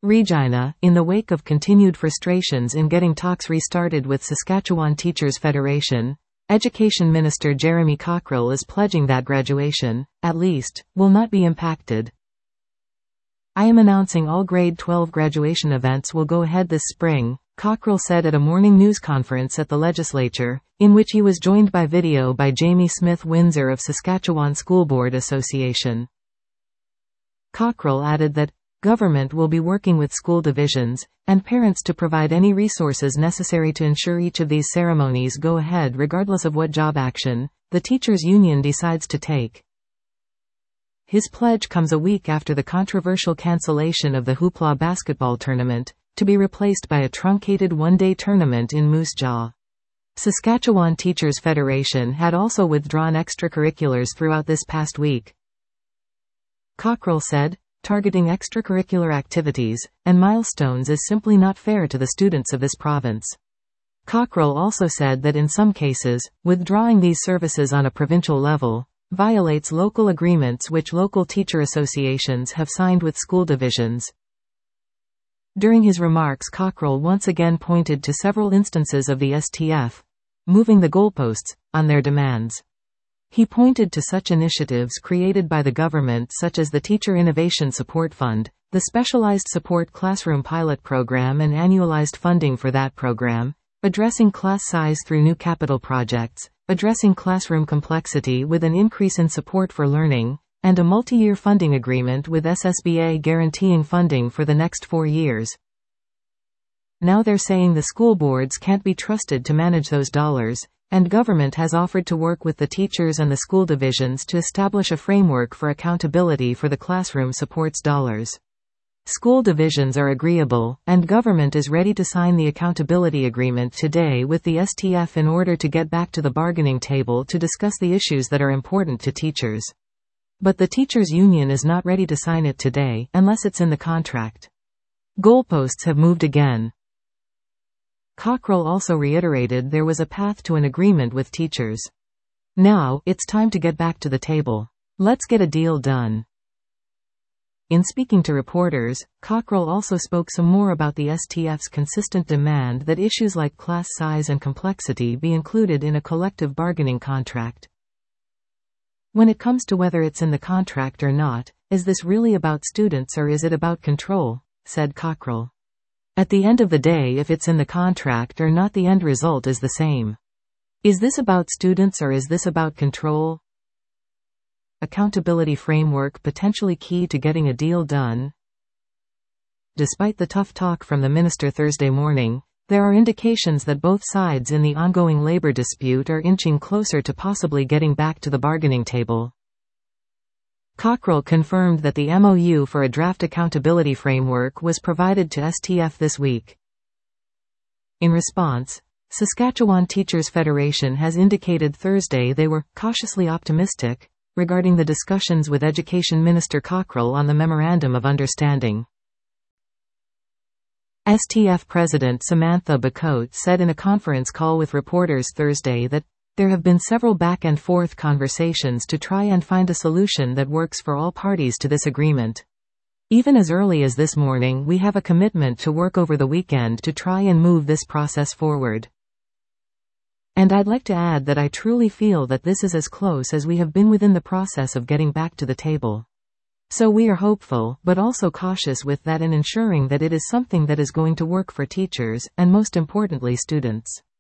Regina, in the wake of continued frustrations in getting talks restarted with Saskatchewan Teachers Federation, Education Minister Jeremy Cockrell is pledging that graduation, at least, will not be impacted. "I am announcing all grade 12 graduation events will go ahead this spring," Cockrell said at a morning news conference at the legislature, in which he was joined by video by Jamie Smith-Windsor of Saskatchewan School Board Association. Cockrell added that, "Government will be working with school divisions and parents to provide any resources necessary to ensure each of these ceremonies go ahead regardless of what job action the teachers' union decides to take." His pledge comes a week after the controversial cancellation of the Hoopla basketball tournament, to be replaced by a truncated one-day tournament in Moose Jaw. Saskatchewan Teachers Federation had also withdrawn extracurriculars throughout this past week. Cockrell said, "Targeting extracurricular activities and milestones is simply not fair to the students of this province." Cockrell also said that in some cases, withdrawing these services on a provincial level violates local agreements which local teacher associations have signed with school divisions. During his remarks, Cockrell once again pointed to several instances of the STF moving the goalposts on their demands. He pointed to such initiatives created by the government such as the Teacher Innovation Support Fund, the Specialized Support Classroom Pilot Program and annualized funding for that program, addressing class size through new capital projects, addressing classroom complexity with an increase in support for learning, and a multi-year funding agreement with SSBA guaranteeing funding for the next 4 years. Now they're saying the school boards can't be trusted to manage those dollars, and government has offered to work with the teachers and the school divisions to establish a framework for accountability for the classroom supports dollars. School divisions are agreeable, and government is ready to sign the accountability agreement today with the STF in order to get back to the bargaining table to discuss the issues that are important to teachers. But the teachers' union is not ready to sign it today, unless it's in the contract. Goalposts have moved again. Cockrell also reiterated there was a path to an agreement with teachers. "Now, it's time to get back to the table. Let's get a deal done." In speaking to reporters, Cockrell also spoke some more about the STF's consistent demand that issues like class size and complexity be included in a collective bargaining contract. "When it comes to whether it's in the contract or not, is this really about students or is it about control?" said Cockrell. "At the end of the day, if it's in the contract or not, the end result is the same. Is this about students or is this about control? Accountability framework potentially key to getting a deal done?" Despite the tough talk from the minister Thursday morning, there are indications that both sides in the ongoing labor dispute are inching closer to possibly getting back to the bargaining table. Cockrell confirmed that the MOU for a draft accountability framework was provided to STF this week. In response, Saskatchewan Teachers Federation has indicated Thursday they were cautiously optimistic regarding the discussions with Education Minister Cockrell on the Memorandum of Understanding. STF President Samantha Bacote said in a conference call with reporters Thursday that there have been several back-and-forth conversations to try and find a solution that works for all parties to this agreement. "Even as early as this morning, we have a commitment to work over the weekend to try and move this process forward. And I'd like to add that I truly feel that this is as close as we have been within the process of getting back to the table. So we are hopeful, but also cautious with that in ensuring that it is something that is going to work for teachers, and most importantly students."